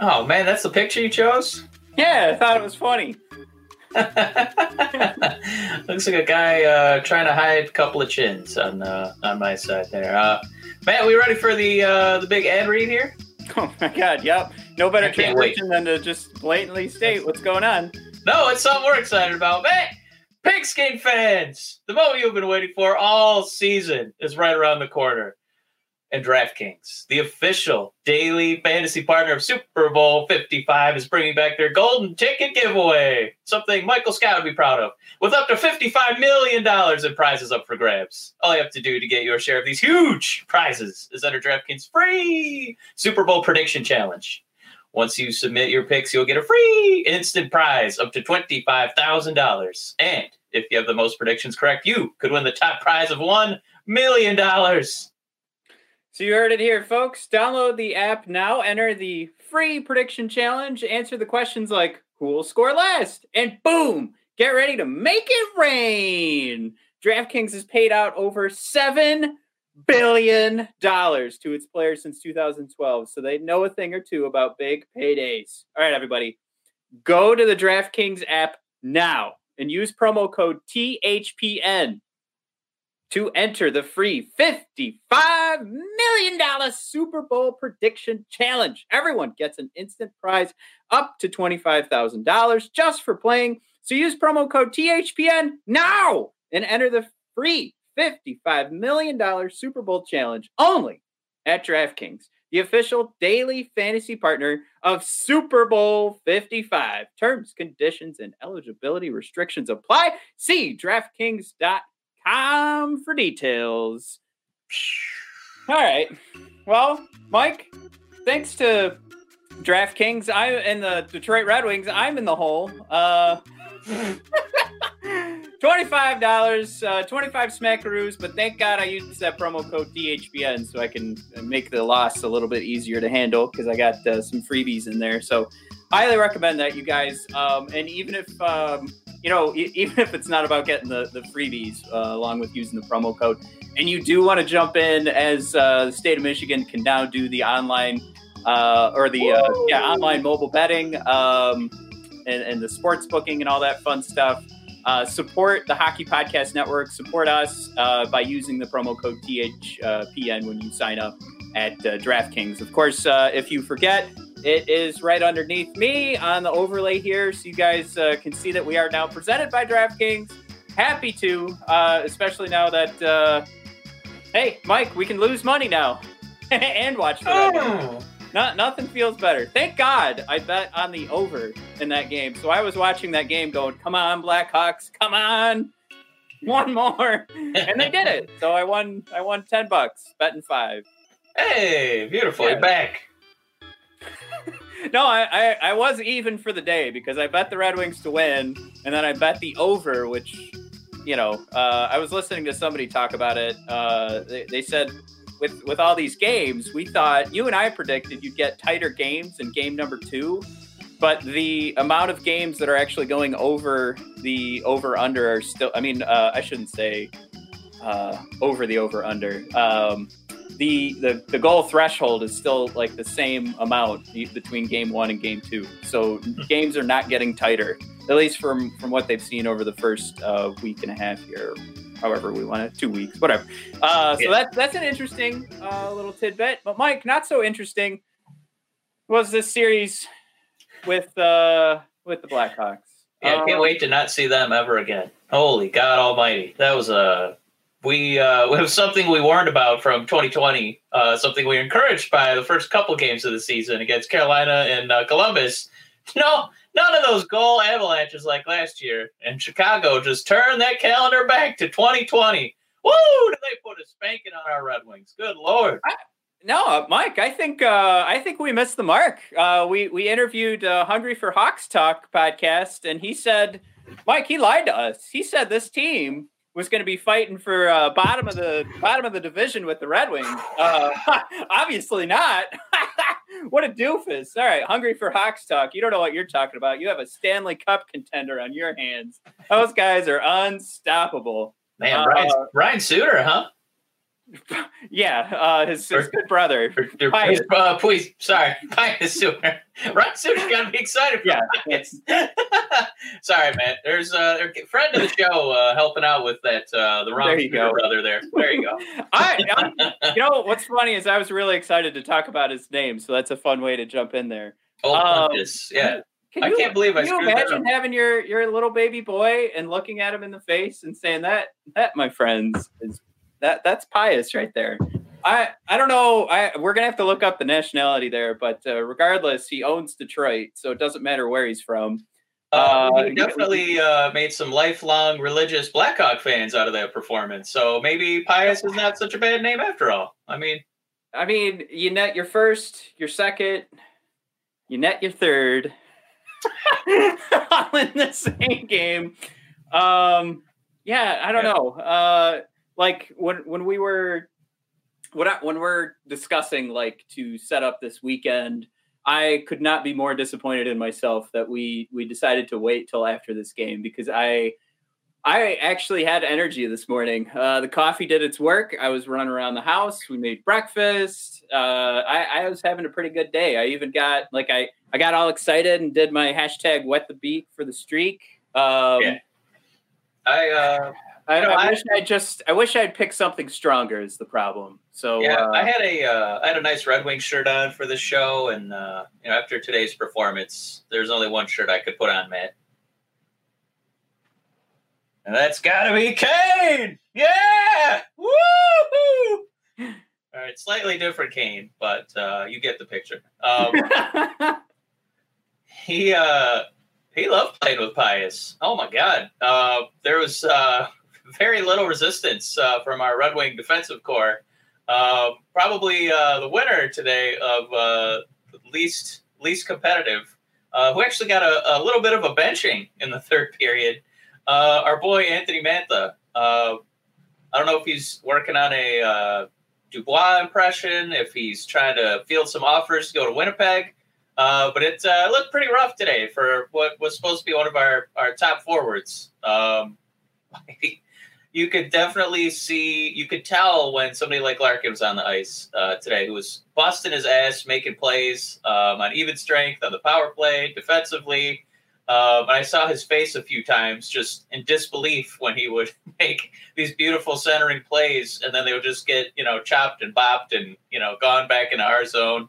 Oh, man, that's the picture you chose? Yeah, I thought it was funny. Looks like a guy trying to hide a couple of chins on my side there. Matt, we ready for the big ad read here? Oh my God, yep. No better transition than to just blatantly state what's going on. No, it's something we're excited about. Matt, Pigskin fans, the moment you've been waiting for all season is right around the corner. And DraftKings, the official daily fantasy partner of Super Bowl 55, is bringing back their golden ticket giveaway, something Michael Scott would be proud of, with up to $55 million in prizes up for grabs. All you have to do to get your share of these huge prizes is enter DraftKings' free Super Bowl prediction challenge. Once you submit your picks, you'll get a free instant prize up to $25,000. And if you have the most predictions correct, you could win the top prize of $1 million. So you heard it here, folks. Download the app now, enter the free prediction challenge, answer the questions like, who will score last? And boom, get ready to make it rain. DraftKings has paid out over $7 billion to its players since 2012, so they know a thing or two about big paydays. All right, everybody, go to the DraftKings app now and use promo code THPN to enter the free $55 million Super Bowl prediction challenge. Everyone gets an instant prize up to $25,000 just for playing. So use promo code THPN now and enter the free $55 million Super Bowl challenge only at DraftKings, the official daily fantasy partner of Super Bowl 55. Terms, conditions, and eligibility restrictions apply. See DraftKings.com for details. All right. Well, Mike, thanks to DraftKings and the Detroit Red Wings, I'm in the hole. $25, 25 smackaroos, but thank God I used that promo code DHBN so I can make the loss a little bit easier to handle because I got some freebies in there. So highly recommend that, you guys. And even if even if it's not about getting the freebies along with using the promo code, and you do want to jump in, as the state of Michigan can now do the online online mobile betting and the sports booking and all that fun stuff. Support the Hockey Podcast Network. Support us by using the promo code THPN when you sign up at DraftKings. Of course, if you forget, it is right underneath me on the overlay here, so you guys can see that we are now presented by DraftKings. Happy to, especially now that, hey, Mike, we can lose money now and watch the Nothing feels better. Thank God I bet on the over in that game. So I was watching that game going, come on, Blackhawks, come on. One more. And they did it. So I won $10, betting 5. Hey, beautiful. Yeah. You're back. No, I was even for the day because I bet the Red Wings to win, and then I bet the over, which, I was listening to somebody talk about it. They said with all these games, we thought, you and I predicted you'd get tighter games in game number 2, but the amount of games that are actually going over the over-under are still, I shouldn't say over the over-under. The goal threshold is still like the same amount between game 1 and game 2. So games are not getting tighter, at least from what they've seen over the first week and a half here, however we want it, 2 weeks, whatever. So that's an interesting little tidbit. But Mike, not so interesting was this series with the Blackhawks. Yeah, I can't wait to not see them ever again. Holy God Almighty, that was it was something we warned about from 2020, something we encouraged by the first couple games of the season against Carolina and Columbus. No, none of those goal avalanches like last year. And Chicago just turned that calendar back to 2020. Woo! Did they put a spanking on our Red Wings? Good Lord. No, Mike, I think we missed the mark. We interviewed Hungry for Hawks Talk podcast, and he said, Mike, he lied to us. He said this team was going to be fighting for bottom of the division with the Red Wings. Obviously not. What a doofus. All right, Hungry for Hawks Talk. You don't know what you're talking about. You have a Stanley Cup contender on your hands. Those guys are unstoppable. Man, Ryan Suter, huh? Yeah, his good brother. Please, sorry, Pius Suter. Ron Suter's got to be excited for Pius. Sorry, man. There's a friend of the show helping out with that. The Ron Suter brother there. There you go. You know what's funny is I was really excited to talk about his name, so that's a fun way to jump in there. Yeah. I can't believe I screwed that up. Can you imagine having your little baby boy and looking at him in the face and saying that my friends is that's Pius right there. I don't know. We're gonna have to look up the nationality there, but regardless, he owns Detroit, so it doesn't matter where he's from. He definitely made some lifelong religious Blackhawk fans out of that performance. So maybe Pius is not such a bad name after all. I mean, you net your first, your second, you net your third, all in the same game. Yeah, I don't know. Like when we're discussing like to set up this weekend, I could not be more disappointed in myself that we decided to wait till after this game, because I actually had energy this morning. The coffee did its work. I was running around the house. We made breakfast. I was having a pretty good day. I even got I got all excited and did my hashtag wet the beat for the streak. Yeah. I wish I'd picked something stronger is the problem. So yeah, I had a nice Red Wings shirt on for the show, and after today's performance, there's only one shirt I could put on, Matt, and that's got to be Kane. Yeah, woo! All right, slightly different Kane, but you get the picture. He loved playing with Pius. Oh my God, there was very little resistance from our Red Wing defensive core. Probably the winner today of least competitive, who actually got a little bit of a benching in the third period. Our boy Anthony Mantha. I don't know if he's working on a Dubois impression, if he's trying to field some offers to go to Winnipeg. But it looked pretty rough today for what was supposed to be one of our top forwards. You could definitely you could tell when somebody like Larkin was on the ice today, who was busting his ass, making plays on even strength, on the power play, defensively. And I saw his face a few times just in disbelief when he would make these beautiful centering plays, and then they would just get, chopped and bopped and, gone back into our zone.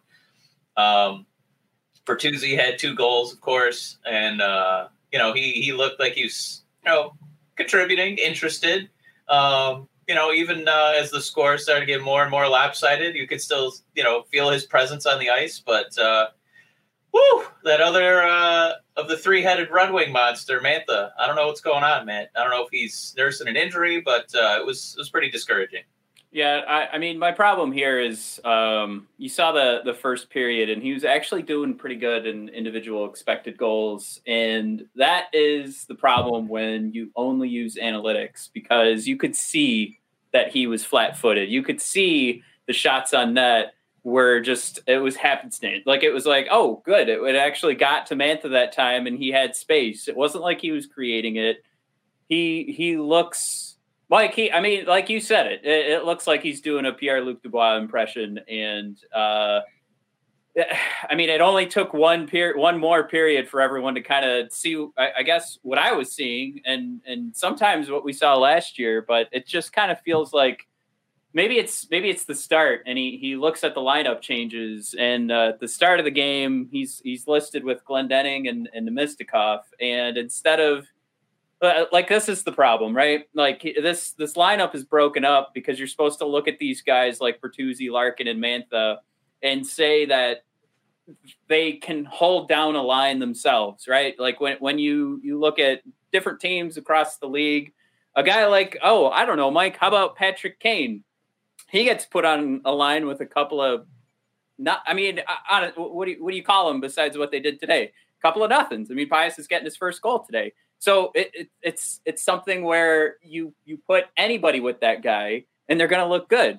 Bertuzzi had 2 goals, of course, and, he looked like he was, contributing, interested. Even as the score started to get more and more lopsided, you could still, feel his presence on the ice. But, that other of the 3-headed Red Wing monster, Mantha, I don't know what's going on, man. I don't know if he's nursing an injury, but it was pretty discouraging. Yeah, I mean, my problem here is you saw the first period, and he was actually doing pretty good in individual expected goals. And that is the problem when you only use analytics, because you could see that he was flat-footed. You could see the shots on net were it was happenstance. Like, it was like, oh, good. It actually got to Mantha that time, and he had space. It wasn't like he was creating it. He looks... like you said, it looks like he's doing a Pierre-Luc Dubois impression, and it only took one more period for everyone to kind of see, I guess, what I was seeing, and sometimes what we saw last year. But it just kind of feels like maybe it's the start, and he looks at the lineup changes, and at the start of the game, he's listed with Glendening and Nemestikov, and instead of this is the problem, right? Like, this lineup is broken up because you're supposed to look at these guys like Bertuzzi, Larkin, and Mantha and say that they can hold down a line themselves, right? Like, when you look at different teams across the league, a guy like, I don't know, Mike, how about Patrick Kane? He gets put on a line with a couple of what do you call them besides what they did today? A couple of nothings. I mean, Pius is getting his first goal today. So it's something where you put anybody with that guy and they're going to look good.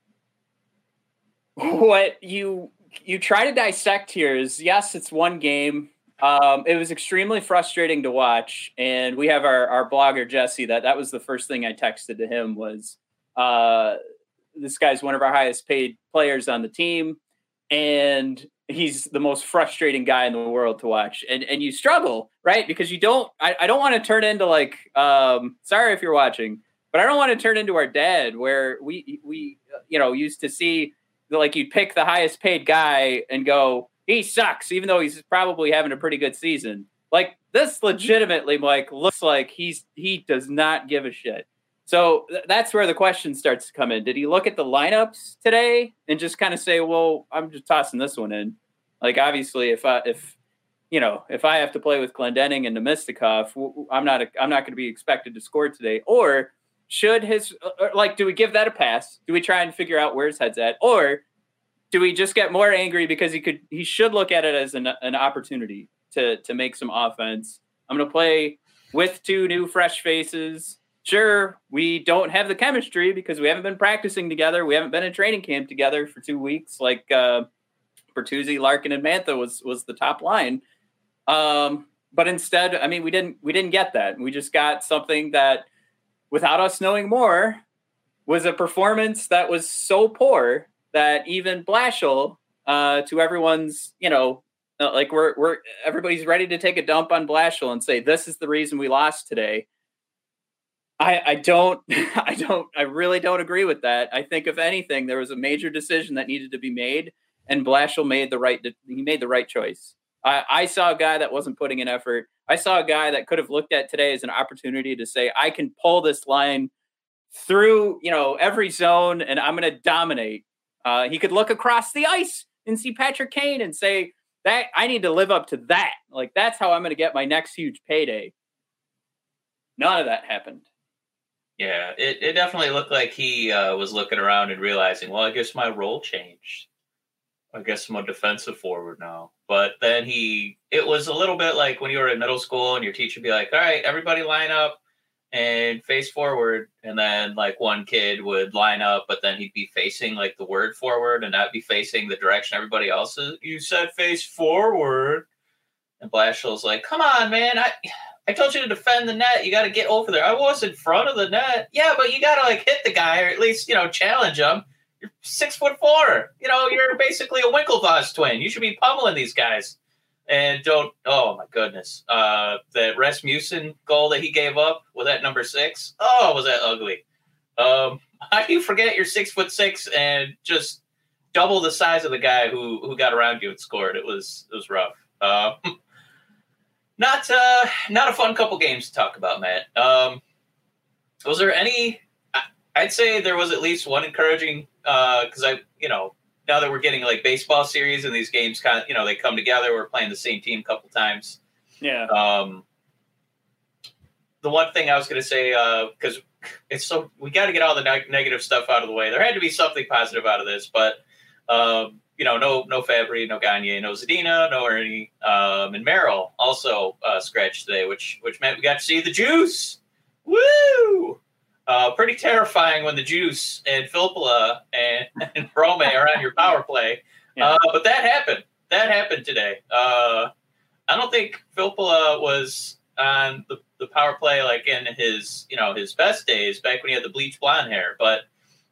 What you try to dissect here is, yes, it's one game. It was extremely frustrating to watch. And we have our blogger, Jesse, that was the first thing I texted to him was this guy's one of our highest paid players on the team, and he's the most frustrating guy in the world to watch. And you struggle, right? Because you don't, I don't want to turn into like, sorry if you're watching, but I don't want to turn into our dad where we used to see like you'd pick the highest paid guy and go, he sucks, even though he's probably having a pretty good season. Like this legitimately like looks like he does not give a shit. So that's where the question starts to come in. Did he look at the lineups today and just kind of say, well, I'm just tossing this one in? Like, obviously, if I have to play with Glendening and Namestnikov, I'm not going to be expected to score today. Or should do we give that a pass? Do we try and figure out where his head's at? Or do we just get more angry because he should look at it as an opportunity to make some offense? I'm going to play with two new fresh faces. Sure, we don't have the chemistry because we haven't been practicing together. We haven't been in training camp together for 2 weeks. Like Bertuzzi, Larkin, and Mantha was the top line. But instead, I mean, we didn't get that. We just got something that, without us knowing more, was a performance that was so poor that even Blashill, to everyone's, like everybody's ready to take a dump on Blashill and say this is the reason we lost today. I really don't agree with that. I think if anything, there was a major decision that needed to be made, and Blashill made the right choice. I saw a guy that wasn't putting in effort. I saw a guy that could have looked at today as an opportunity to say, I can pull this line through, every zone, and I'm going to dominate. He could look across the ice and see Patrick Kane and say that I need to live up to that. Like, that's how I'm going to get my next huge payday. None of that happened. Yeah, it definitely looked like he was looking around and realizing, well, I guess my role changed. I guess I'm a defensive forward now. But then it was a little bit like when you were in middle school and your teacher would be like, all right, everybody line up and face forward. And then like one kid would line up, but then he'd be facing like the word forward and not be facing the direction everybody else is. You said face forward. And Blashill's like, come on, man. I told you to defend the net. You got to get over there. I was in front of the net. Yeah, but you got to like hit the guy or at least, challenge him. You're 6'4". You're basically a Winklevoss twin. You should be pummeling these guys. And oh my goodness. That Rasmussen goal that he gave up with that number 6. Oh, was that ugly. How do you forget you're 6'6" and just double the size of the guy who got around you and scored? It was rough. Not a fun couple games to talk about, Matt. Was there any? I'd say there was at least one encouraging because now that we're getting like baseball series and these games kind of they come together. We're playing the same team a couple times. Yeah. The one thing I was going to say because we got to get all the negative stuff out of the way. There had to be something positive out of this, but. No Fabry, no Gagne, no Zadina, no Ernie, and Merrill also scratched today, which meant we got to see the Juice. Woo! Pretty terrifying when the Juice and Filppula and Brome are on your power play. Yeah. But that happened. That happened today. I don't think Filppula was on the power play like in his best days back when he had the bleach blonde hair, but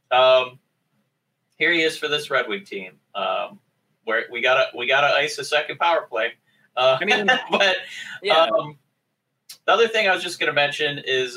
here he is for this Red Wing team, where we gotta ice a second power play. But yeah. The other thing I was just going to mention is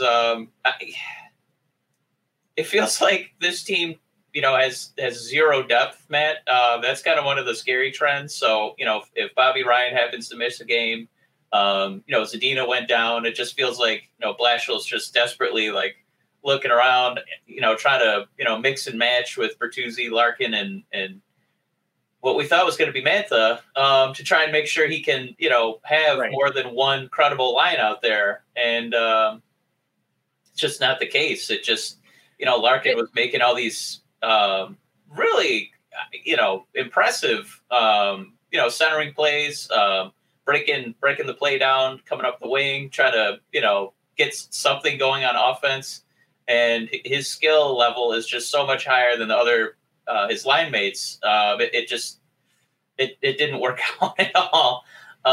it feels like this team, has zero depth, Matt. That's kind of one of the scary trends. So, if Bobby Ryan happens to miss a game, Zadina went down, it just feels like, Blashill's just desperately like looking around, trying to, mix and match with Bertuzzi, Larkin, and what we thought was going to be Mantha to try and make sure he can, have more than one credible line out there. And it's just not the case. It just, Larkin was making all these really, impressive, centering plays, breaking the play down, coming up the wing, trying to, get something going on offense. And his skill level is just so much higher than the other his line mates. It didn't work out at all.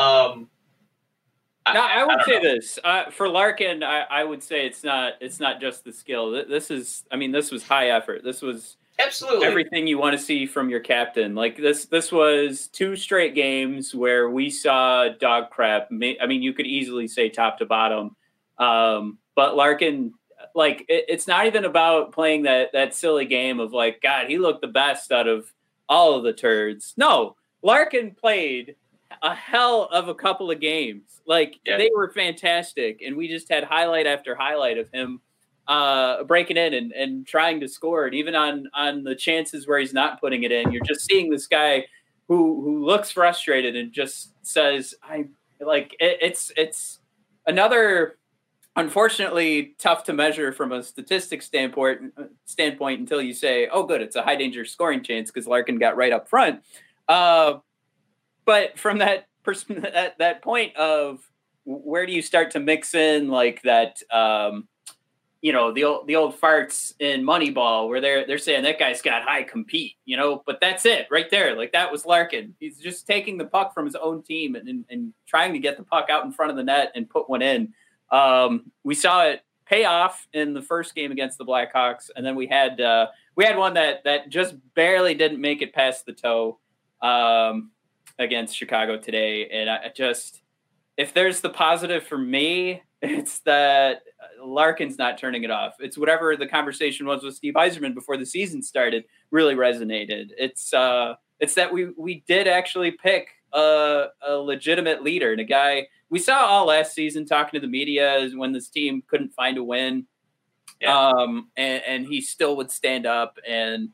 I would say this for Larkin. I would say it's not just the skill. This was high effort. This was Absolutely. Everything you want to see from your captain. Like this was 2 straight games where we saw dog crap. I mean, you could easily say top to bottom. But Larkin, like, it's not even about playing that silly game of like, God, he looked the best out of all of the turds. No, Larkin played a hell of a couple of games. Like, they were fantastic. And we just had highlight after highlight of him breaking in and trying to score. And even on the chances where he's not putting it in, you're just seeing this guy who looks frustrated and just says, it's another, unfortunately, tough to measure from a statistics standpoint until you say, oh, good, it's a high danger scoring chance because Larkin got right up front. But from that point of where do you start to mix in like that, the old farts in Moneyball where they're saying that guy's got high compete, but that's it right there. Like that was Larkin. He's just taking the puck from his own team and trying to get the puck out in front of the net and put one in. We saw it pay off in the first game against the Blackhawks. And then we had one that just barely didn't make it past the toe, against Chicago today. And if there's the positive for me, it's that Larkin's not turning it off. It's whatever the conversation was with Steve Yzerman before the season started really resonated. It's that we did actually pick a legitimate leader and a guy we saw all last season talking to the media when this team couldn't find a win. Yeah. And he still would stand up and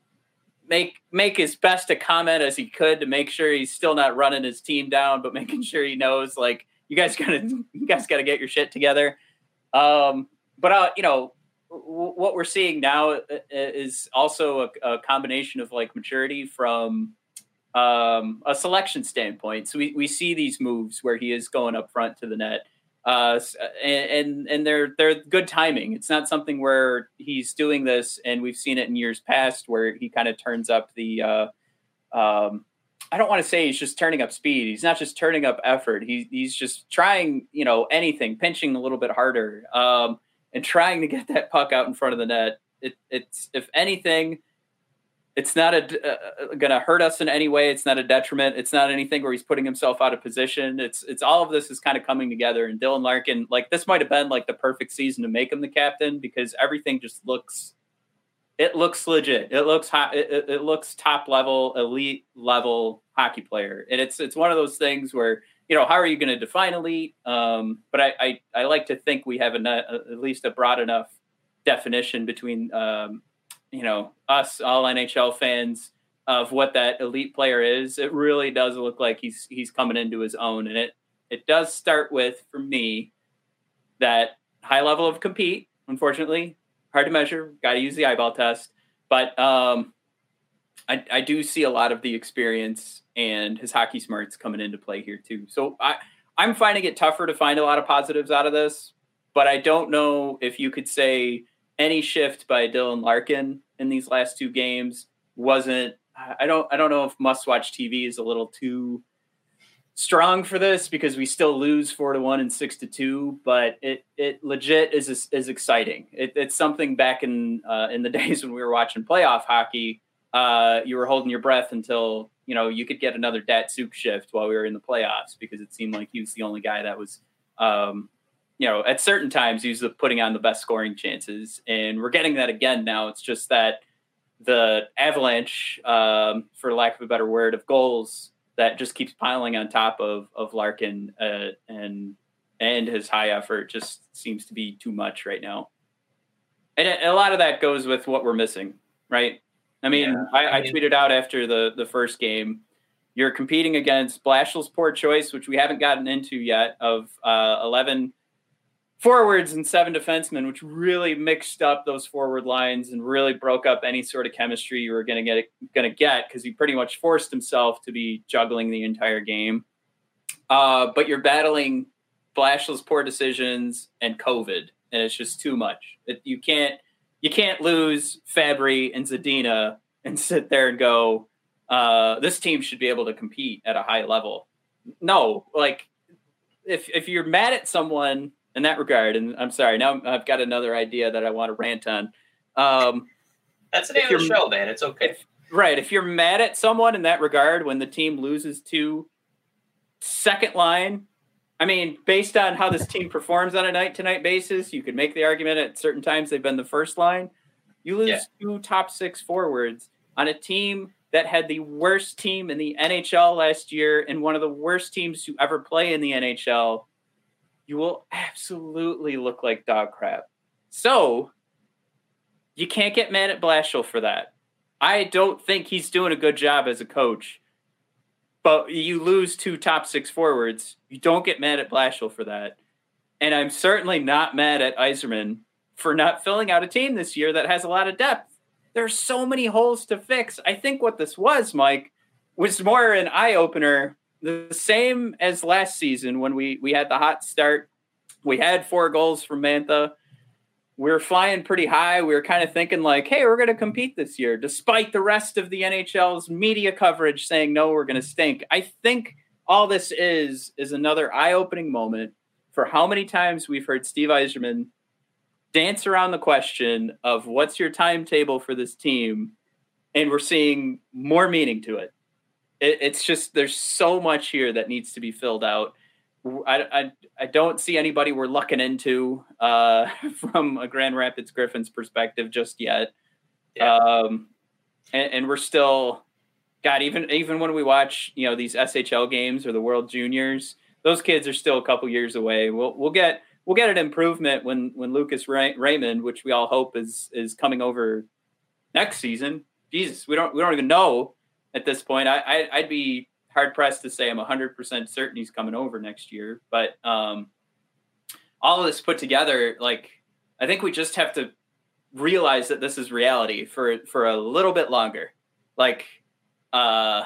make his best to comment as he could to make sure he's still not running his team down, but making sure he knows, like, you guys gotta get your shit together. But what we're seeing now is also a combination of like maturity from a selection standpoint. So we see these moves where he is going up front to the net, and they're good timing. It's not something where he's doing this, and we've seen it in years past where he kind of turns up the. I don't want to say he's just turning up speed. He's not just turning up effort. He's just trying, anything, pinching a little bit harder, and trying to get that puck out in front of the net. It's if anything, it's not going to hurt us in any way. It's not a detriment. It's not anything where he's putting himself out of position. It's all of this is kind of coming together. And Dylan Larkin, like, this might have been like the perfect season to make him the captain because everything just looks legit. It looks hot. It looks top level, elite level hockey player. And it's one of those things where, how are you going to define elite? But I like to think we have at least a broad enough definition between, us all NHL fans of what that elite player is. It really does look like he's coming into his own. And it does start with, for me, that high level of compete, unfortunately, hard to measure, got to use the eyeball test. But I do see a lot of the experience and his hockey smarts coming into play here too. So I'm finding it tougher to find a lot of positives out of this, but I don't know if you could say any shift by Dylan Larkin in these last 2 games wasn't. I don't know if must-watch TV is a little too strong for this because we still lose 4-1 and 6-2, but it legit is exciting. It's something back in the days when we were watching playoff hockey. You were holding your breath until you could get another Datsuk shift while we were in the playoffs because it seemed like he was the only guy that was. At certain times he was putting on the best scoring chances, and we're getting that again now. It's just that the avalanche, for lack of a better word, of goals that just keeps piling on top of Larkin and his high effort just seems to be too much right now. And a lot of that goes with what we're missing, right? I mean, I tweeted out after the first game, you're competing against Blashill's poor choice, which we haven't gotten into yet, of 11 forwards and 7 defensemen, which really mixed up those forward lines and really broke up any sort of chemistry you were going to get because he pretty much forced himself to be juggling the entire game. But you're battling Blashill's poor decisions and COVID, and it's just too much. You can't lose Fabry and Zadina and sit there and go, this team should be able to compete at a high level. No, like if you're mad at someone in that regard, and I'm sorry, now I've got another idea that I want to rant on. That's the name of the show, man. It's okay. If you're mad at someone in that regard when the team loses to second line, I mean, based on how this team performs on a night-to-night basis, you could make the argument at certain times they've been the first line. You lose two top six forwards on a team that had the worst team in the NHL last year and one of the worst teams to ever play in the NHL. You will absolutely look like dog crap. So you can't get mad at Blashill for that. I don't think he's doing a good job as a coach. But you lose two top six forwards. You don't get mad at Blashill for that. And I'm certainly not mad at Yzerman for not filling out a team this year that has a lot of depth. There's so many holes to fix. I think what this was, Mike, was more an eye-opener. The same as last season when we had the hot start. We had 4 goals from Mantha. We were flying pretty high. We were kind of thinking like, hey, we're going to compete this year, despite the rest of the NHL's media coverage saying, no, we're going to stink. I think all this is another eye-opening moment for how many times we've heard Steve Yzerman dance around the question of what's your timetable for this team, and we're seeing more meaning to it. It's just there's so much here that needs to be filled out. I don't see anybody we're looking into from a Grand Rapids Griffins perspective just yet. Yeah. And we're still, God, even when we watch, these SHL games or the World Juniors, those kids are still a couple years away. We'll get an improvement when Lucas Raymond, which we all hope is coming over next season. Jesus, we don't even know at this point. I'd be hard pressed to say I'm 100% certain he's coming over next year, but all of this put together, like, I think we just have to realize that this is reality for a little bit longer. Like, I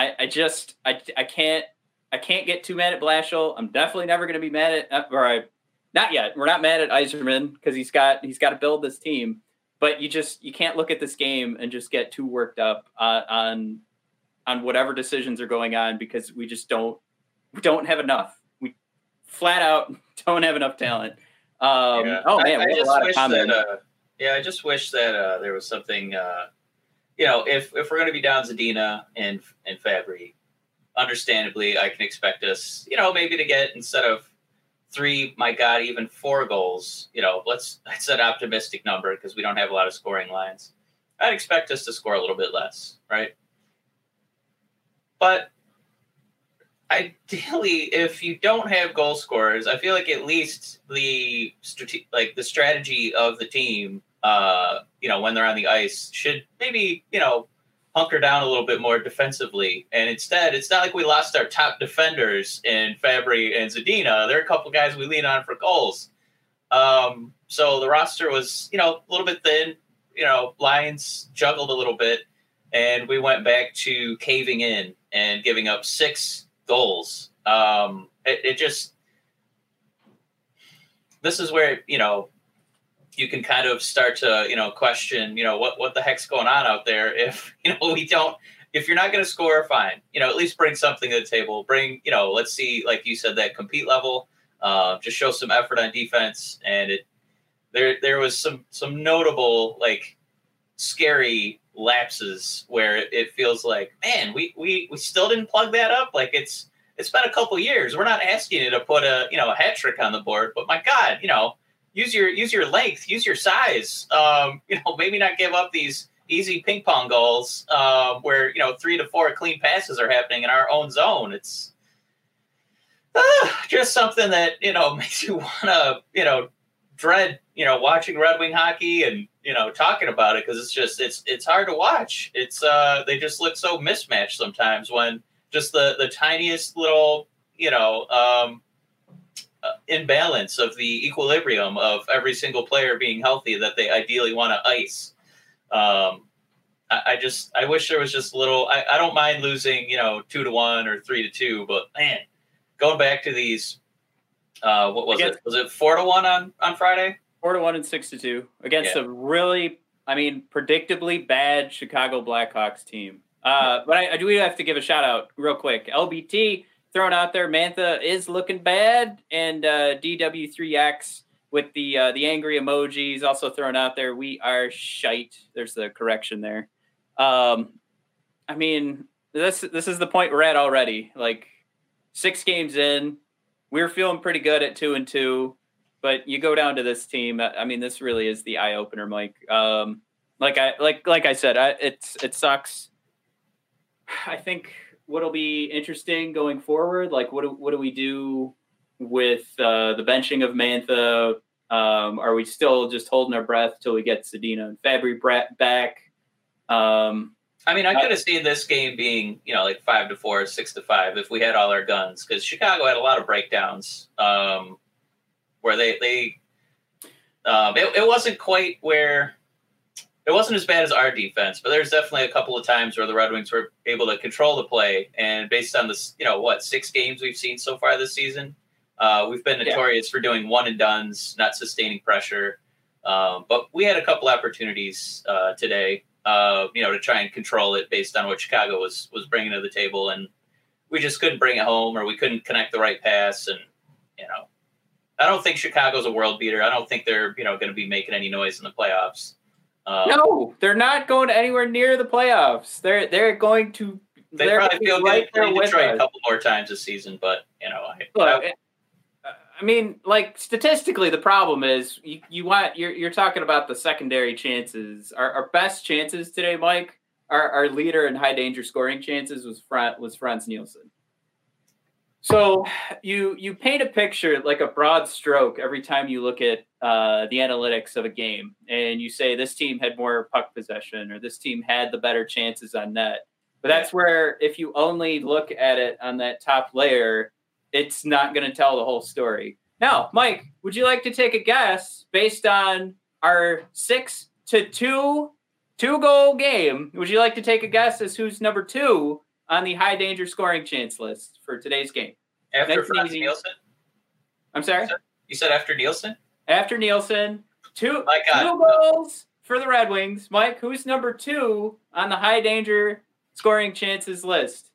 can't get too mad at Blashill. I'm definitely never going to be mad at, not yet. We're not mad at Yzerman because he's got to build this team, but you can't look at this game and just get too worked up on whatever decisions are going on, because we don't have enough. We flat out don't have enough talent. Oh man, we have a lot of comments. I just wish that there was something. If we're going to be down Zadina and Fabry, understandably, I can expect us, maybe to get, instead of 3, my God, even 4 goals. Let's set an optimistic number because we don't have a lot of scoring lines. I'd expect us to score a little bit less, right? But ideally, if you don't have goal scorers, I feel like at least the strategy of the team, when they're on the ice, should maybe, hunker down a little bit more defensively. And instead, it's not like we lost our top defenders in Fabry and Zadina. There are a couple guys we lean on for goals. So the roster was, a little bit thin. Lions juggled a little bit, and we went back to caving in and giving up 6 goals. This is where, you can kind of start to, question, what the heck's going on out there. If, if you're not going to score, fine, at least bring something to the table. Bring, let's see, like you said, that compete level, just show some effort on defense. And there was some notable, like, scary lapses where it feels like, man, we still didn't plug that up. Like, it's been a couple years. We're not asking you to put a hat trick on the board, but my God, use your length, use your size. Maybe not give up these easy ping pong goals where 3 to 4 clean passes are happening in our own zone. It's just something that makes you want to dread watching Red Wing hockey and talking about it, because it's hard to watch. It's they just look so mismatched sometimes when just the tiniest little imbalance of the equilibrium of every single player being healthy that they ideally want to ice. I wish there was just a little. I don't mind losing 2-1 or 3-2, but man, going back to these. What was it? Was it 4-1 on Friday? 4-1 and 6-2 against a really, predictably bad Chicago Blackhawks team. But I do have to give a shout out real quick. LBT thrown out there. Mantha is looking bad, and DW3X with the angry emojis also thrown out there. We are shite. There's the correction there. I mean, this is the point we're at already. Like 6 games in, we're feeling pretty good at 2-2, but you go down to this team. I mean, this really is the eye opener, Mike. Like I said, it sucks. I think what'll be interesting going forward, like what do we do with the benching of Mantha? Are we still just holding our breath till we get Zadina and Fabry back? I mean, I could have seen this game being, like 5-4, 6-5 if we had all our guns, because Chicago had a lot of breakdowns where it wasn't quite where it wasn't as bad as our defense, but there's definitely a couple of times where the Red Wings were able to control the play. And based on this, 6 games we've seen so far this season, we've been notorious for doing one and dones, not sustaining pressure. But we had a couple opportunities today. To try and control it based on what Chicago was bringing to the table. And we just couldn't bring it home, or we couldn't connect the right pass. And, I don't think Chicago's a world beater. I don't think they're, going to be making any noise in the playoffs. No, they're not going anywhere near the playoffs. They're going to. They probably feel right good playing Detroit a couple more times this season, but, I mean, like statistically, the problem is you're talking about the secondary chances. Our best chances today, Mike, our leader in high danger scoring chances was Franz Nielsen. So you paint a picture, like a broad stroke, every time you look at the analytics of a game, and you say this team had more puck possession or this team had the better chances on net. But that's where, if you only look at it on that top layer, it's not going to tell the whole story. Now, Mike, would you like to take a guess based on our 6-2 2-goal game? Would you like to take a guess as who's number 2 on the high danger scoring chance list for today's game? After Franz Nielsen? I'm sorry? You said after Nielsen? After Nielsen. Two goals for the Red Wings. Mike, who's number 2 on the high danger scoring chances list?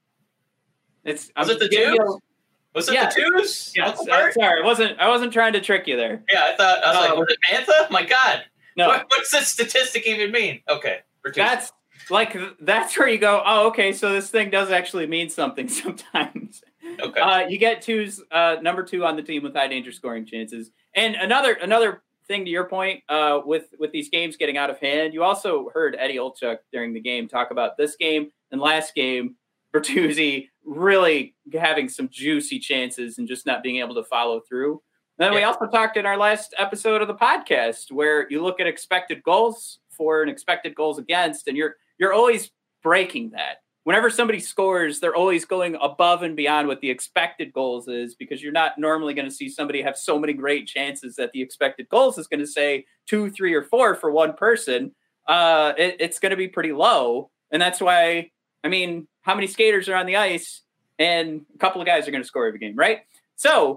Was it the 2? Was it the 2s? Yes. Sorry, I wasn't trying to trick you there. Yeah, I was like, was it Mantha? My God. No. What's this statistic even mean? Okay. That's where you go, oh, okay, so this thing does actually mean something sometimes. Okay. You get number 2 on the team with high danger scoring chances. And another thing to your point, with these games getting out of hand, you also heard Eddie Olczyk during the game talk about this game and last game, Bertuzzi really having some juicy chances and just not being able to follow through. And then we also talked in our last episode of the podcast where you look at expected goals for and expected goals against, and you're always breaking that. Whenever somebody scores, they're always going above and beyond what the expected goals is, because you're not normally going to see somebody have so many great chances that the expected goals is going to say 2, 3, or 4 for one person. It's going to be pretty low. And that's why, I mean, how many skaters are on the ice, and a couple of guys are going to score every game, right? So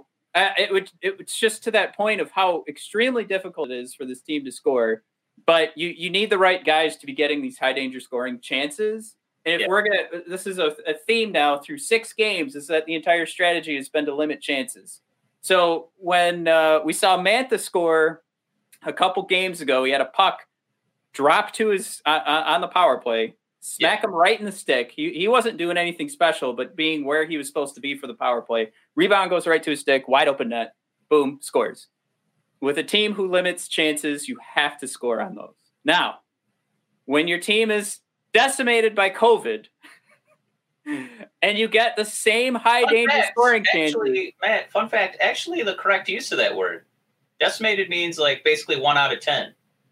it's just to that point of how extremely difficult it is for this team to score. But you need the right guys to be getting these high danger scoring chances. And if this is a theme now through 6 games, is that the entire strategy has been to limit chances. So when we saw Mantha score a couple games ago, he had a puck drop to his on the power play, smack him right in the stick. He wasn't doing anything special, but being where he was supposed to be for the power play. Rebound goes right to his stick, wide open net, boom, scores. With a team who limits chances, you have to score on those. Now, when your team is decimated by COVID and you get the same high danger scoring chances. Actually, Matt, fun fact, actually the correct use of that word. Decimated means like basically 1 out of 10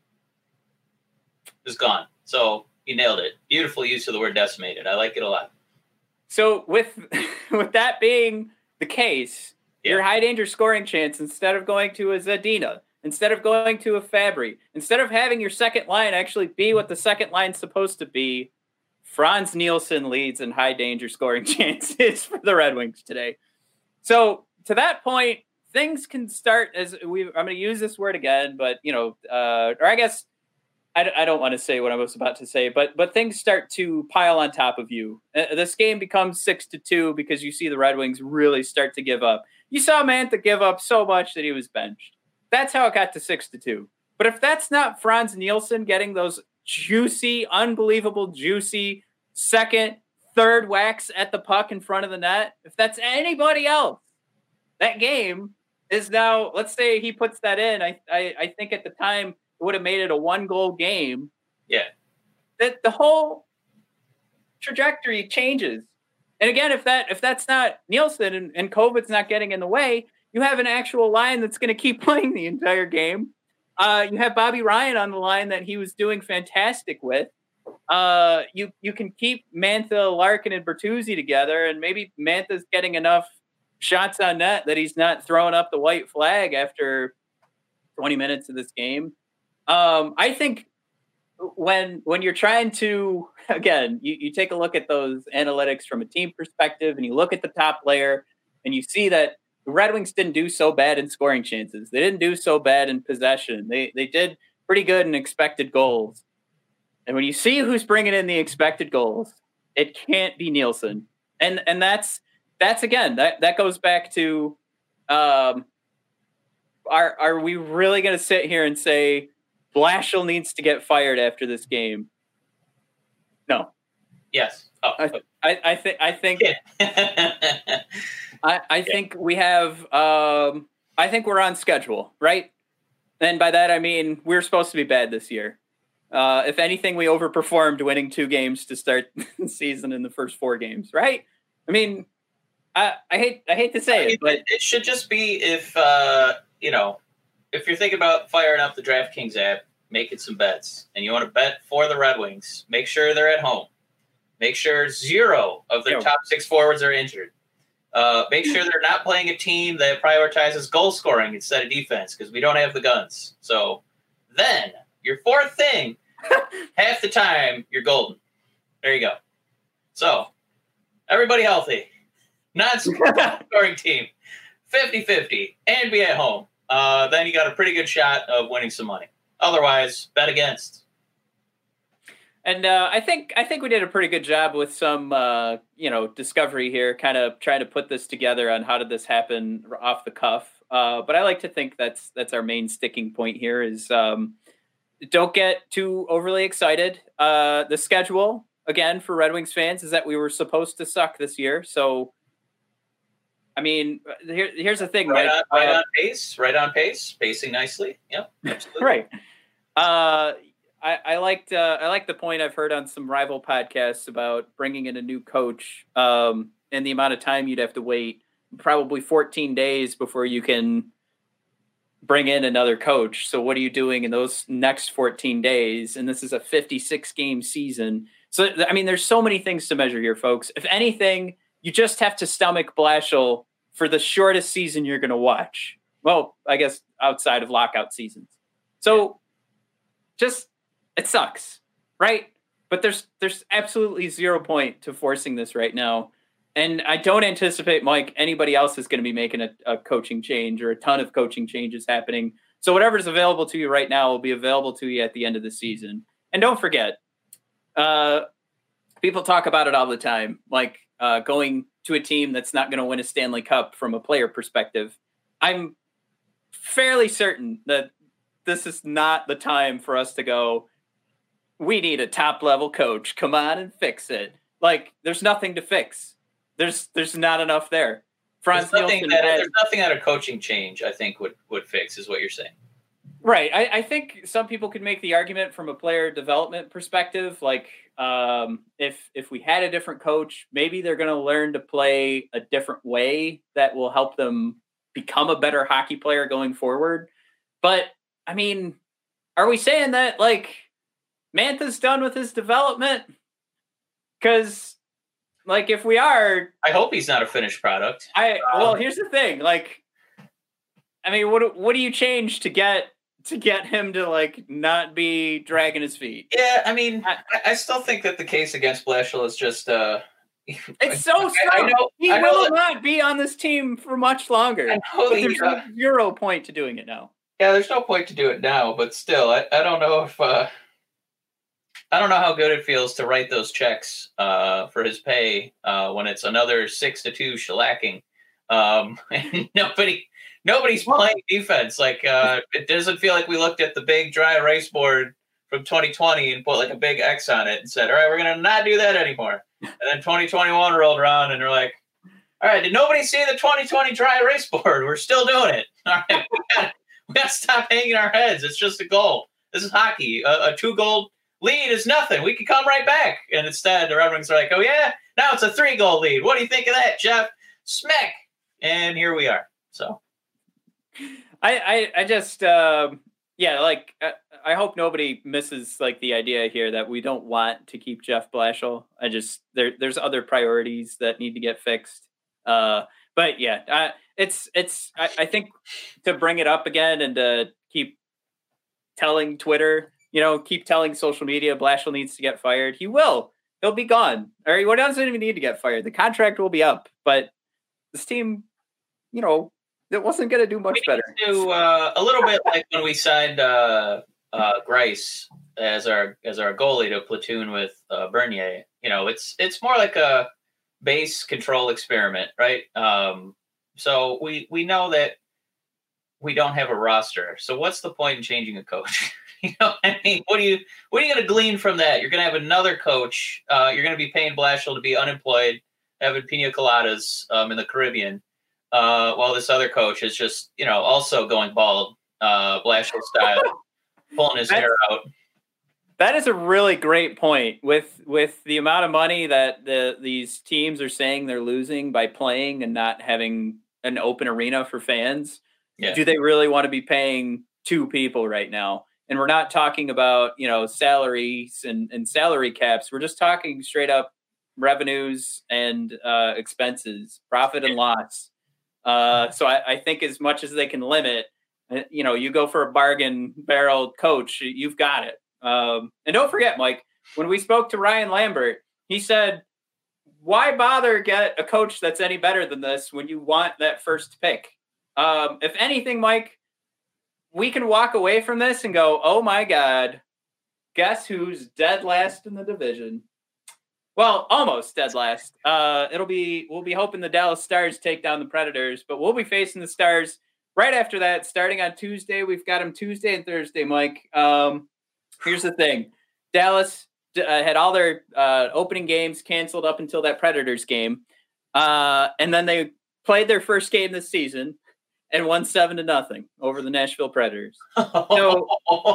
is gone. So you nailed it. Beautiful use of the word decimated. I like it a lot. So with that being the case, your high danger scoring chance, instead of going to a Zadina, instead of going to a Fabry, instead of having your second line actually be what the second line's supposed to be, Franz Nielsen leads in high danger scoring chances for the Red Wings today. So to that point, things can start I'm going to use this word again, but or I guess I don't want to say what I was about to say, but things start to pile on top of you. This game becomes 6-2 because you see the Red Wings really start to give up. You saw Mantha give up so much that he was benched. That's how it got to 6-2. But if that's not Franz Nielsen getting those juicy, unbelievable, juicy second, third whacks at the puck in front of the net, if that's anybody else, that game is now, let's say he puts that in. I think at the time it would have made it a 1-goal game. Yeah. That the whole trajectory changes. And again, if that's not Nielsen and COVID's not getting in the way, you have an actual line that's going to keep playing the entire game. You have Bobby Ryan on the line that he was doing fantastic with. You can keep Mantha, Larkin, and Bertuzzi together, and maybe Mantha's getting enough shots on net that he's not throwing up the white flag after 20 minutes of this game. I think when you're trying to, again, you take a look at those analytics from a team perspective, and you look at the top layer, and you see that the Red Wings didn't do so bad in scoring chances. They didn't do so bad in possession. They did pretty good in expected goals. And when you see who's bringing in the expected goals, it can't be Nielsen. And that's again, that goes back to, are we really going to sit here and say Blashill needs to get fired after this game? No. Yes. Oh. I think I think we have I think we're on schedule, right? And by that I mean we're supposed to be bad this year. If anything, we overperformed winning 2 games to start the season in the first 4 games, right? I mean, I hate to say it, but it should just be if if you're thinking about firing up the DraftKings app, making some bets, and you want to bet for the Red Wings, make sure they're at home. Make sure 0 of their top 6 forwards are injured. Make sure they're not playing a team that prioritizes goal scoring instead of defense, because we don't have the guns. So then your fourth thing, half the time you're golden. There you go. So everybody healthy, non-scoring team, 50-50, and be at home. Then you got a pretty good shot of winning some money. Otherwise, bet against. And I think we did a pretty good job with some discovery here, kind of trying to put this together on how did this happen off the cuff. But I like to think that's our main sticking point here is don't get too overly excited. The schedule again for Red Wings fans is that we were supposed to suck this year. So, I mean, here's the thing, right on pace, pacing nicely. Yep, absolutely. Right. I liked the point I've heard on some rival podcasts about bringing in a new coach and the amount of time you'd have to wait, probably 14 days before you can bring in another coach. So what are you doing in those next 14 days? And this is a 56-game season. So, I mean, there's so many things to measure here, folks. If anything, you just have to stomach Blashill for the shortest season you're going to watch. Well, I guess outside of lockout seasons. So just... it sucks, right? But there's absolutely 0 point to forcing this right now. And I don't anticipate, Mike, anybody else is going to be making a coaching change or a ton of coaching changes happening. So whatever's available to you right now will be available to you at the end of the season. And don't forget, people talk about it all the time, like going to a team that's not going to win a Stanley Cup from a player perspective. I'm fairly certain that this is not the time for us to go, we need a top-level coach. Come on and fix it. Like, there's nothing to fix. There's not enough there. There's nothing that a coaching change, I think, would fix, is what you're saying. Right. I think some people could make the argument from a player development perspective. Like, if we had a different coach, maybe they're going to learn to play a different way that will help them become a better hockey player going forward. But, I mean, are we saying that, like, Mantha's done with his development? Because, like, if we are... I hope he's not a finished product. Well, here's the thing. Like, I mean, what do you change to get him to, like, not be dragging his feet? Yeah, I mean, I still think that the case against Blashill is just... it's so strong. He will not be on this team for much longer. But there's 0 point to doing it now. Yeah, there's no point to do it now, but still, I don't know if... I don't know how good it feels to write those checks for his pay when it's another 6-2 shellacking And nobody's playing defense. Like it doesn't feel like we looked at the big dry erase board from 2020 and put like a big X on it and said, all right, we're going to not do that anymore. And then 2021 rolled around and they're like, all right, did nobody see the 2020 dry erase board? We're still doing it. All right, we got to stop hanging our heads. It's just a goal. This is hockey. A 2-goal lead is nothing. We can come right back. And instead, the Red Wings are like, oh, yeah, now it's a 3-goal lead. What do you think of that, Jeff? Smack. And here we are. So I just, like, I hope nobody misses like the idea here that we don't want to keep Jeff Blashill. There's other priorities that need to get fixed. But yeah, I think to bring it up again and to keep telling Twitter, keep telling social media Blashill needs to get fired. He will. He'll be gone. Or he doesn't even need to get fired. The contract will be up. But this team, it wasn't going to do much better. Do a little bit like when we signed Grice as our goalie to platoon with Bernier. It's more like a base control experiment, right? So we know that we don't have a roster. So what's the point in changing a coach? What are you going to glean from that? You're going to have another coach. You're going to be paying Blashill to be unemployed, having pina coladas in the Caribbean, while this other coach is just, also going bald, Blashill style, pulling his hair out. That is a really great point. With the amount of money that these teams are saying they're losing by playing and not having an open arena for fans, do they really want to be paying 2 people right now? And we're not talking about, salaries and salary caps. We're just talking straight up revenues and expenses, profit and loss. So I think as much as they can limit, you go for a bargain barrel coach, you've got it. And don't forget, Mike, when we spoke to Ryan Lambert, he said, why bother get a coach that's any better than this when you want that first pick? If anything, Mike, we can walk away from this and go, oh my God, guess who's dead last in the division? Well, almost dead last. We'll be hoping the Dallas Stars take down the Predators, but we'll be facing the Stars right after that, starting on Tuesday. We've got them Tuesday and Thursday, Mike. Here's the thing. Dallas had all their opening games canceled up until that Predators game. And then they played their first game this season and won 7-0 over the Nashville Predators. So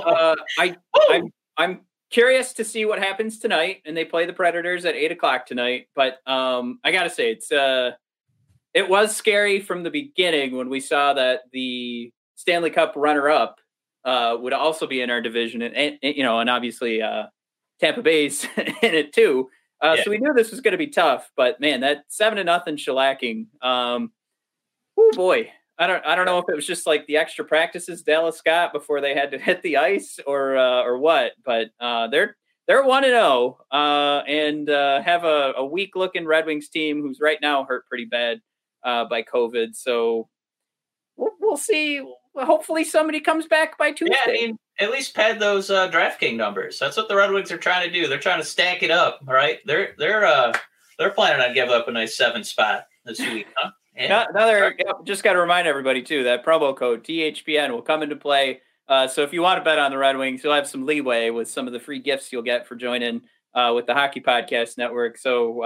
I'm curious to see what happens tonight. And they play the Predators at 8:00 tonight. But I got to say, it was scary from the beginning when we saw that the Stanley Cup runner-up would also be in our division, and obviously Tampa Bay's in it too. So we knew this was going to be tough, but man, that 7-0 shellacking. Oh boy, I don't know if it was just like the extra practices Dallas got before they had to hit the ice or what, but they're 1-0 and have a weak looking Red Wings team who's right now hurt pretty bad by COVID. So we'll see. Hopefully somebody comes back by Tuesday. Yeah, I mean, at least pad those DraftKings numbers. That's what the Red Wings are trying to do. They're trying to stack it up, all right? They're planning on giving up a nice 7 spot this week, huh? Just got to remind everybody, too, that promo code THPN will come into play. So if you want to bet on the Red Wings, you'll have some leeway with some of the free gifts you'll get for joining with the Hockey Podcast Network. So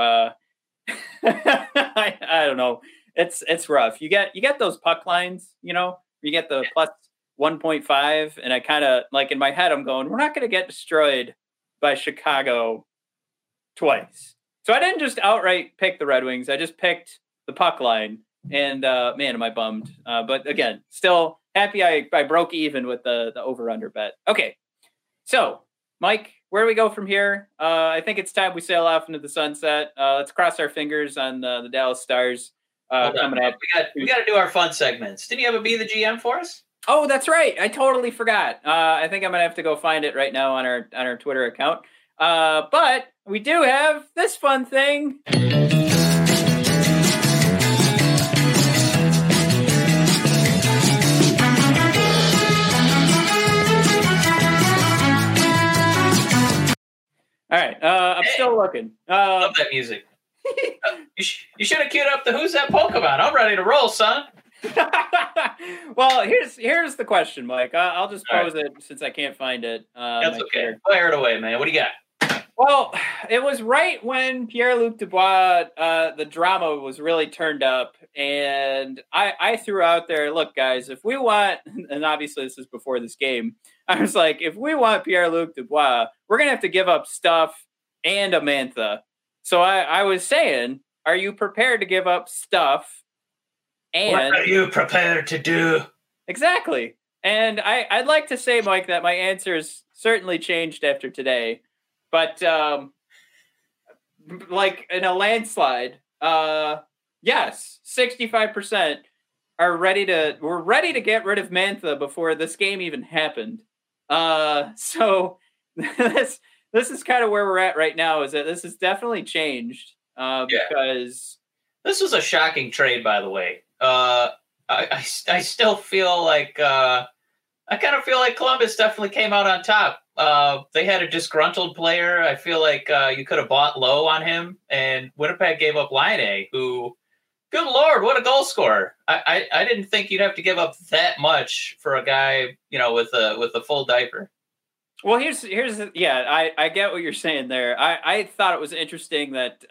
I don't know. It's rough. You get those puck lines, you get the plus 1.5, and I kind of like in my head, I'm going, we're not going to get destroyed by Chicago twice. So I didn't just outright pick the Red Wings. I just picked the puck line, and man, am I bummed. But again, still happy I broke even with the over-under bet. Okay, so Mike, where do we go from here? I think it's time we sail off into the sunset. Let's cross our fingers on the Dallas Stars. Coming up. We got to do our fun segments. Didn't you have a Be the GM for us? Oh, that's right. I totally forgot. I think I'm gonna have to go find it right now on our Twitter account. But we do have this fun thing. All right. I'm still looking. Love that music. You should have queued up the Who's That Pokemon. I'm ready to roll, son. Well, here's the question, Mike. I'll just pose it since I can't find it. That's okay. Fire it away, man. What do you got? Well, it was right when Pierre-Luc Dubois, the drama was really turned up, and I threw out there, look, guys, if we want, and obviously this is before this game, I was like, if we want Pierre-Luc Dubois, we're going to have to give up Stuff and a Mantha. So I was saying, are you prepared to give up Stuff? And what are you prepared to do? Exactly. And I'd like to say, Mike, that my answers certainly changed after today. But like in a landslide, yes, 65% are ready to get rid of Mantha before this game even happened. So this is kind of where we're at right now, is that this has definitely changed. Because this was a shocking trade, by the way. I still feel like I kind of feel like Columbus definitely came out on top. They had a disgruntled player. I feel like you could have bought low on him, and Winnipeg gave up Laine, who, good Lord, what a goal scorer! I didn't think you'd have to give up that much for a guy, with a full diaper. Well, here's I get what you're saying there. I thought it was interesting that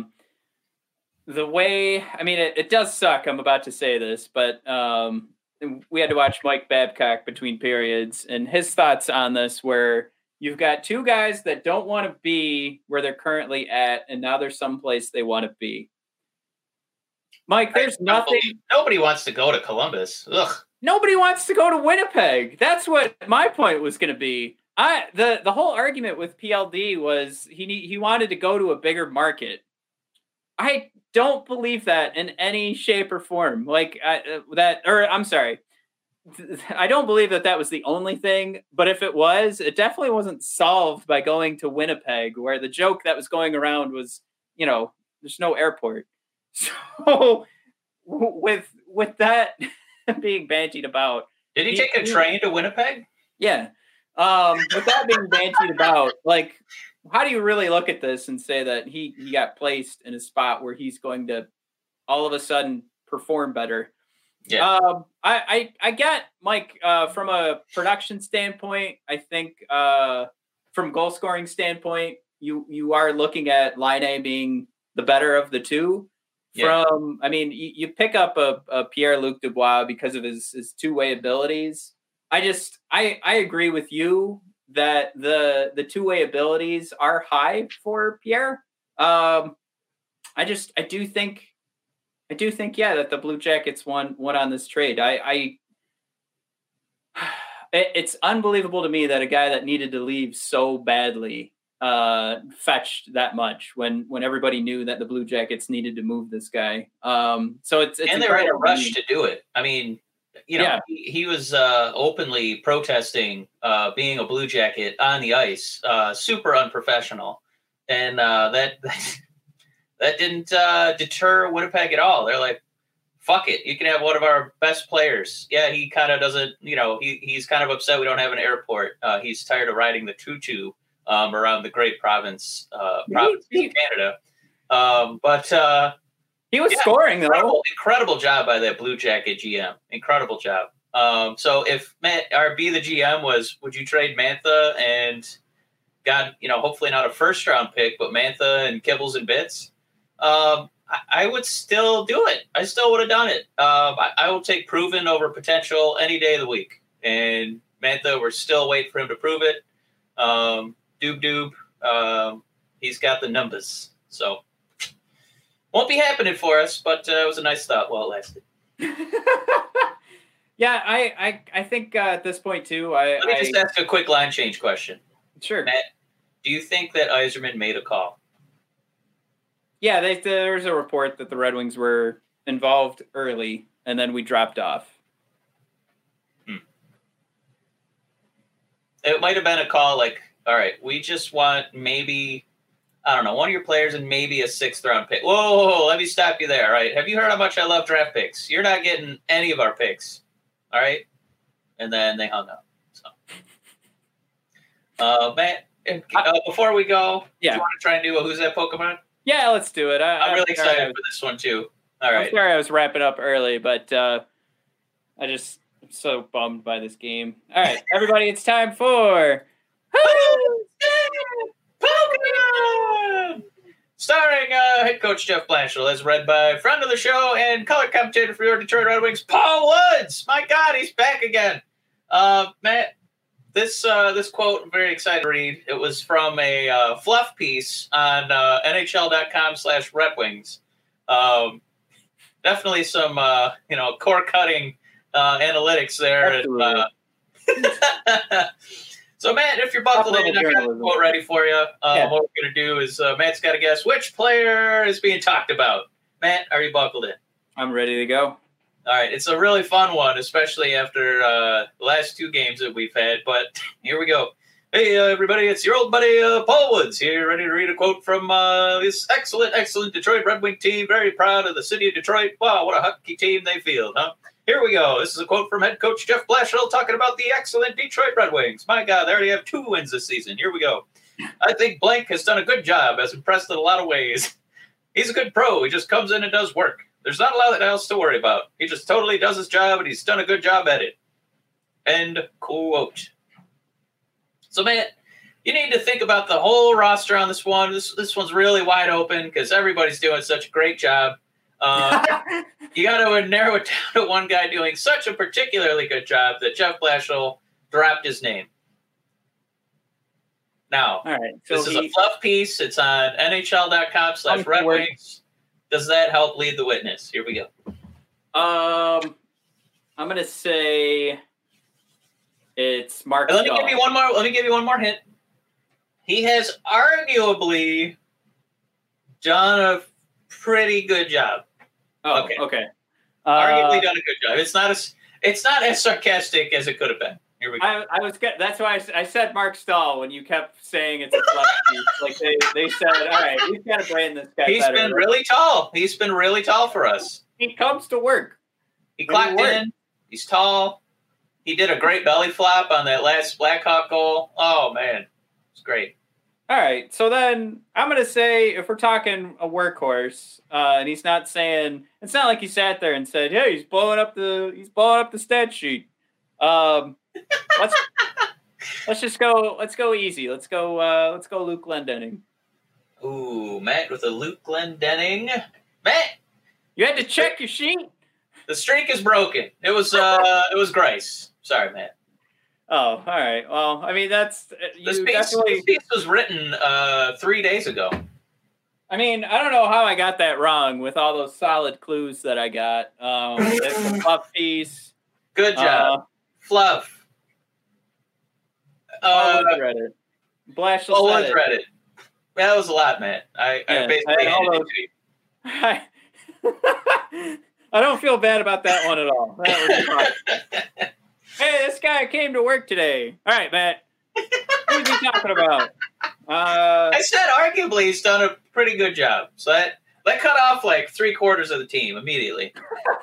the way, I mean, it does suck. I'm about to say this, but we had to watch Mike Babcock between periods, and his thoughts on this were, you've got two guys that don't want to be where they're currently at, and now they're someplace they want to be. Mike, there's nothing. Nobody wants to go to Columbus. Ugh. Nobody wants to go to Winnipeg. That's what my point was going to be. The whole argument with PLD was he wanted to go to a bigger market. I don't believe that in any shape or form. I'm sorry. I don't believe that was the only thing, but if it was, it definitely wasn't solved by going to Winnipeg, where the joke that was going around was, there's no airport. So with that being bantied about. Did he take a train to Winnipeg? Yeah. With that being bantied about, like, how do you really look at this and say that he got placed in a spot where he's going to all of a sudden perform better? Yeah. I get, Mike, from a production standpoint, I think from goal scoring standpoint, you are looking at Laine being the better of the two. Yeah. You pick up a Pierre-Luc Dubois because of his two-way abilities. I agree with you that the two-way abilities are high for Pierre. I do think, that the Blue Jackets won on this trade. It's unbelievable to me that a guy that needed to leave so badly fetched that much when everybody knew that the Blue Jackets needed to move this guy. So it's and they were in a rush to do it. I mean, he was openly protesting being a Blue Jacket on the ice, super unprofessional, and that didn't deter Winnipeg at all. They're like, fuck it, you can have one of our best players. Yeah, he kind of doesn't, he's kind of upset we don't have an airport. He's tired of riding the tutu around the great province of Canada. But he was scoring, though. Incredible job by that Blue Jacket GM. Incredible job. So if be the GM was, would you trade Mantha and got, hopefully not a first round pick, but Mantha and Kibbles and Bits? I would still do it. I still would have done it. I will take proven over potential any day of the week. And Mantha, we're still waiting for him to prove it. Doob. He's got the numbers. So won't be happening for us, but it was a nice thought while it lasted. Yeah, I think at this point too. Let me just ask a quick line change question. Sure. Matt, do you think that Yzerman made a call? Yeah, there's a report that the Red Wings were involved early, and then we dropped off. It might have been a call like, all right, we just want maybe, I don't know, one of your players and maybe a 6th round pick. Whoa, let me stop you there. All right. Have you heard how much I love draft picks? You're not getting any of our picks. All right. And then they hung up. So, Matt, before we go, do you want to try and do a Who's That Pokemon? Yeah, let's do it. I'm really excited for this one too. All right. I'm sorry I was wrapping up early, but I'm so bummed by this game. All right, everybody, it's time for Pokemon! Starring head coach Jeff Blanchard, as read by friend of the show and color commentator for your Detroit Red Wings, Paul Woods. My God, he's back again. Matt, this quote I'm very excited to read. It was from a fluff piece on NHL.com/Red Wings. Definitely some core cutting analytics there. So, Matt, if you're buckled in, I got a quote ready for you. What we're going to do is Matt's got to guess which player is being talked about. Matt, are you buckled in? I'm ready to go. All right. It's a really fun one, especially after the last two games that we've had. But here we go. Hey, everybody, it's your old buddy Paul Woods here, ready to read a quote from this excellent Detroit Red Wing team. Very proud of the city of Detroit. Wow, what a hockey team they field, huh? Here we go. This is a quote from head coach Jeff Blashill talking about the excellent Detroit Red Wings. My God, they already have 2 wins this season. Here we go. I think Blank has done a good job, has impressed in a lot of ways. He's a good pro. He just comes in and does work. There's not a lot else to worry about. He just totally does his job, and he's done a good job at it. End quote. So, Matt, you need to think about the whole roster on this one. This one's really wide open because everybody's doing such a great job. You got to narrow it down to one guy doing such a particularly good job that Jeff Blashill dropped his name. Now, all right, so this is a fluff piece. It's on NHL.com/Red Wings. Does that help lead the witness? Here we go. I'm going to say it's Mark Let me Stahl. give you one more hint. He has arguably done a pretty good job. Oh, okay. Arguably done a good job. It's not as sarcastic as it could have been. Here we go. That's why I said Mark Stahl when you kept saying it's a flex piece. Like they said, all right, we've got to brand this guy. He's been really tall. He's been really tall for us. He comes to work. He clocked in. He's tall. He did a great belly flop on that last Blackhawk goal. Oh man, it's great. All right, so then I'm gonna say if we're talking a workhorse, and he's not saying it's not like he sat there and said, "Hey, he's blowing up the stat sheet." Let's go easy. Let's go Luke Glendening. Ooh, Matt with a Luke Glendening. Matt, you had to check your sheet. The streak is broken. It was Grice. Sorry, Matt. Oh, all right. Well, I mean, this piece was written 3 days ago. I mean, I don't know how I got that wrong with all those solid clues that I got. It's a fluff piece. Good job. Fluff. read it. Blashill read it. That was a lot, man. I basically handed it to you. I don't feel bad about that one at all. That was fun. Hey, this guy came to work today. All right, Matt. Who's he talking about? I said arguably he's done a pretty good job. So that cut off like 3/4 of the team immediately.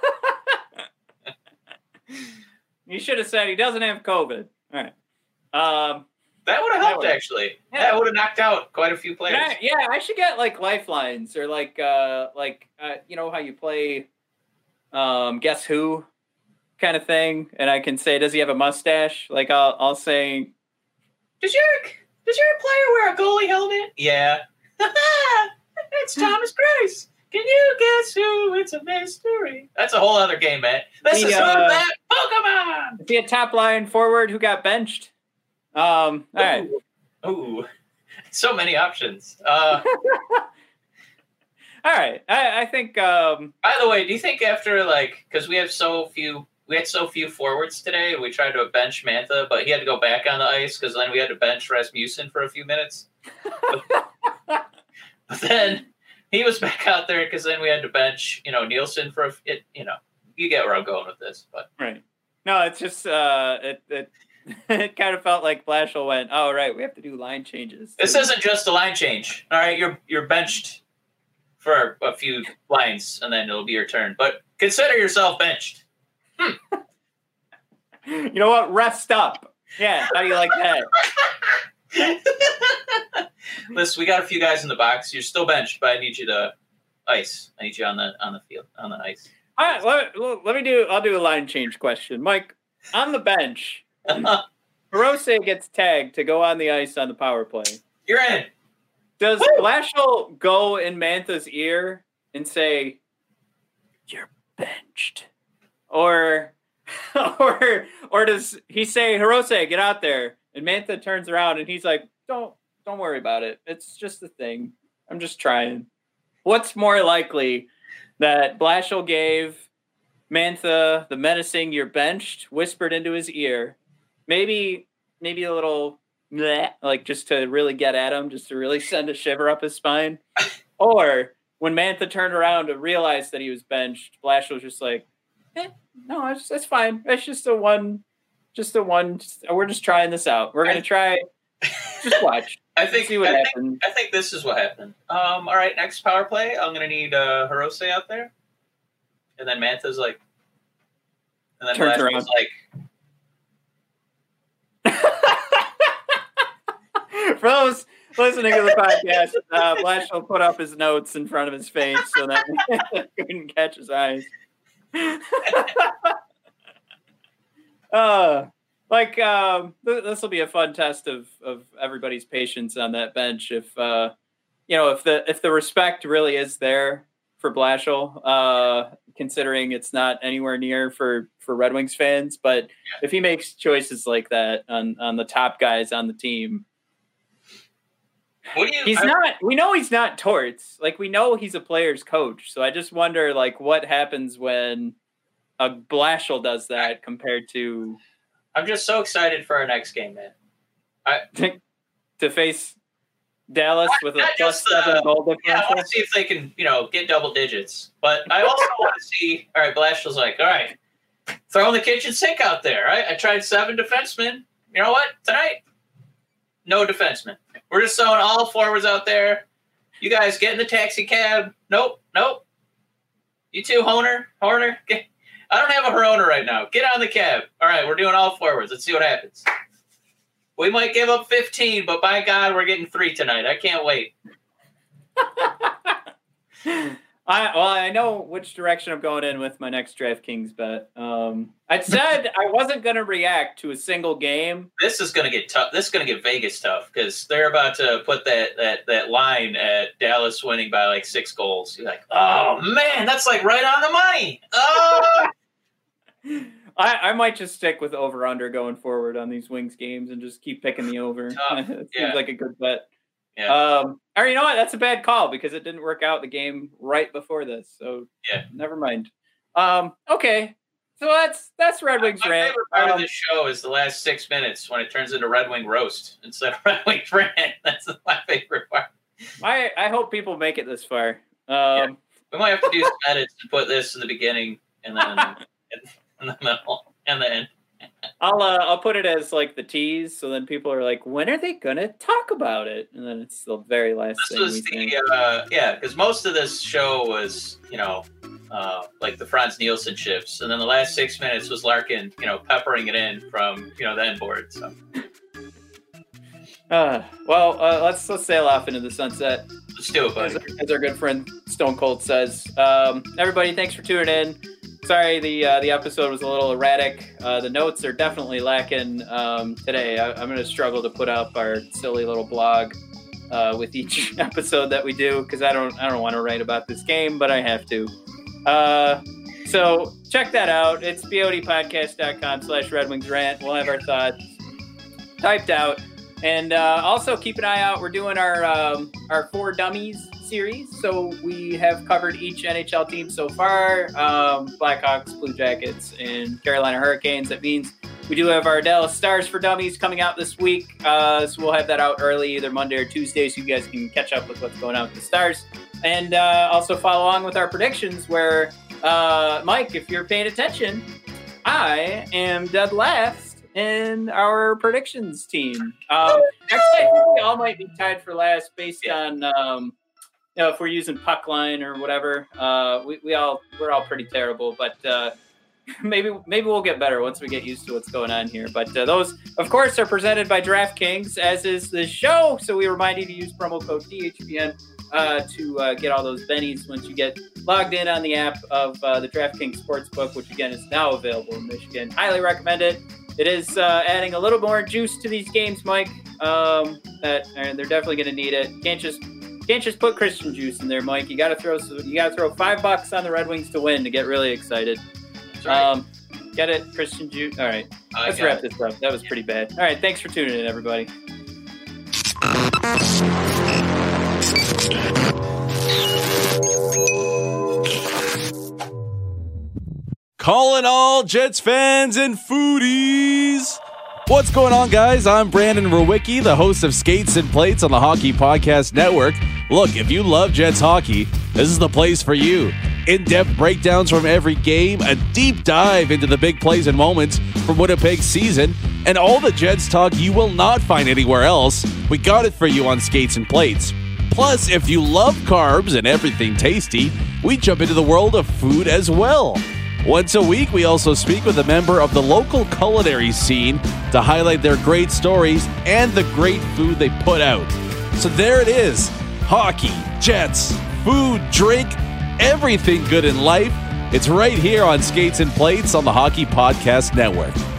You should have said he doesn't have COVID. All right. That would have helped, actually. Yeah. That would have knocked out quite a few players. I should get like lifelines or like you know how you play Guess Who kind of thing, and I can say, does he have a mustache? Like I'll say, does your player wear a goalie helmet? Yeah. It's Thomas Greiss. Can you guess who? It's a mystery. That's a whole other game, man. This is that Pokemon. Is he a top line forward who got benched? All right. Ooh, so many options. All right. I think. By the way, do you think after because we had so few forwards today, we tried to bench Mantha, but he had to go back on the ice because then we had to bench Rasmussen for a few minutes. But then he was back out there because then we had to bench, Nielsen for you get where I'm going with this, but right. No, it's just it kind of felt like Blashill went, oh right, we have to do line changes. This isn't just a line change. All right, you're benched for a few lines, and then it'll be your turn. But consider yourself benched. You know what? Rest up. Yeah, how do you like that? Listen, we got a few guys in the box. You're still benched, but I need you to ice. I need you on the field, on the ice. All right, I'll do a line change question. Mike, on the bench, Hirose gets tagged to go on the ice on the power play. You're in. Does Blashill go in Mantha's ear and say, "You're benched," or does he say, "Hirose, get out there"? And Mantha turns around and he's like, "Don't worry about it. It's just a thing. I'm just trying." What's more likely, that Blashill gave Mantha the menacing "you're benched" whispered into his ear, maybe a little bleh, like just to really get at him, just to really send a shiver up his spine, or when Mantha turned around to realize that he was benched, Blashill was just like, "No, it's fine. It's just a one. We're just trying this out. We're gonna try. Just watch." I think this is what happened. All right, next power play, I'm gonna need Hirose out there, and then Mantha's like, and then turns around like. For those listening to the podcast, Blashill put up his notes in front of his face so that he couldn't catch his eyes. This will be a fun test of everybody's patience on that bench. If if the respect really is there for Blashill, considering it's not anywhere near for Red Wings fans, but if he makes choices like that on the top guys on the team, we know he's not Torts. Like, we know he's a player's coach. So I just wonder, like, what happens when a Blashill does that compared to. I'm just so excited for our next game, man. To face Dallas with a +7 goal differential. Yeah, I want to see if they can, get double digits. But I also want to see. All right, Blashill's like, all right, throwing the kitchen sink out there. Right? I tried 7 defensemen. You know what? Tonight, no defensemen. We're just throwing all forwards out there. You guys get in the taxi cab. Nope. You too, Horner. I don't have a Horner right now. Get on the cab. All right, we're doing all forwards. Let's see what happens. We might give up 15, but by God, we're getting 3 tonight. I can't wait. I know which direction I'm going in with my next DraftKings bet. I said I wasn't going to react to a single game. This is going to get tough. This is going to get Vegas tough because they're about to put that line at Dallas winning by like 6 goals. You're like, oh man, that's like right on the money. Oh. I might just stick with over/under going forward on these Wings games and just keep picking the over. It seems like a good bet. Yeah. Or you know what? That's a bad call because it didn't work out the game right before this. So never mind. Okay. So that's Red Wings rant. My favorite part of this show is the last 6 minutes when it turns into Red Wing roast instead of Red Wing rant. That's my favorite part. I hope people make it this far. We might have to do some edits and put this in the beginning and then in the middle and the end. I'll put it as like the tease, so then people are like, when are they gonna talk about it? And then it's the very last thing. Because most of this show was, like the Franz Nielsen shifts, and then the last 6 minutes was Larkin, peppering it in from, the end board. So. Let's sail off into the sunset. Let's do it, buddy. As our good friend Stone Cold says. Everybody, thanks for tuning in. Sorry, the episode was a little erratic. The notes are definitely lacking today. I'm going to struggle to put up our silly little blog with each episode that we do because I don't want to write about this game, but I have to. So check that out. It's bodpodcast.com/Red Wings Rant. We'll have our thoughts typed out, and also keep an eye out. We're doing our 4 Dummies series, so we have covered each NHL team so far, Blackhawks, Blue Jackets, and Carolina Hurricanes. That means we do have our Dallas Stars for Dummies coming out this week, so we'll have that out early, either Monday or Tuesday, so you guys can catch up with what's going on with the Stars, and also follow along with our predictions, where, Mike, if you're paying attention, I am dead last in our predictions team. Actually, I think we all might be tied for last based on if we're using puck line or whatever. We're all pretty terrible, but maybe we'll get better once we get used to what's going on here. But those, of course, are presented by DraftKings, as is this show. So we remind you to use promo code THPN to get all those bennies once you get logged in on the app of the DraftKings Sportsbook, which again is now available in Michigan. Highly recommend it. It is adding a little more juice to these games, Mike. And they're definitely going to need it. Can't just put Christian juice in there, Mike. You got to throw $5 on the Red Wings to win to get really excited. Right. Get it, Christian juice. All right, let's wrap this up. That was pretty bad. All right, thanks for tuning in, everybody. Calling all Jets fans and foodies. What's going on, guys? I'm Brandon Rowicki, the host of Skates and Plates on the Hockey Podcast Network. Look, if you love Jets hockey, this is the place for you. In-depth breakdowns from every game, a deep dive into the big plays and moments from Winnipeg's season, and all the Jets talk you will not find anywhere else. We got it for you on Skates and Plates. Plus, if you love carbs and everything tasty, we jump into the world of food as well. Once a week, we also speak with a member of the local culinary scene to highlight their great stories and the great food they put out. So there it is. Hockey, Jets, food, drink, everything good in life. It's right here on Skates and Plates on the Hockey Podcast Network.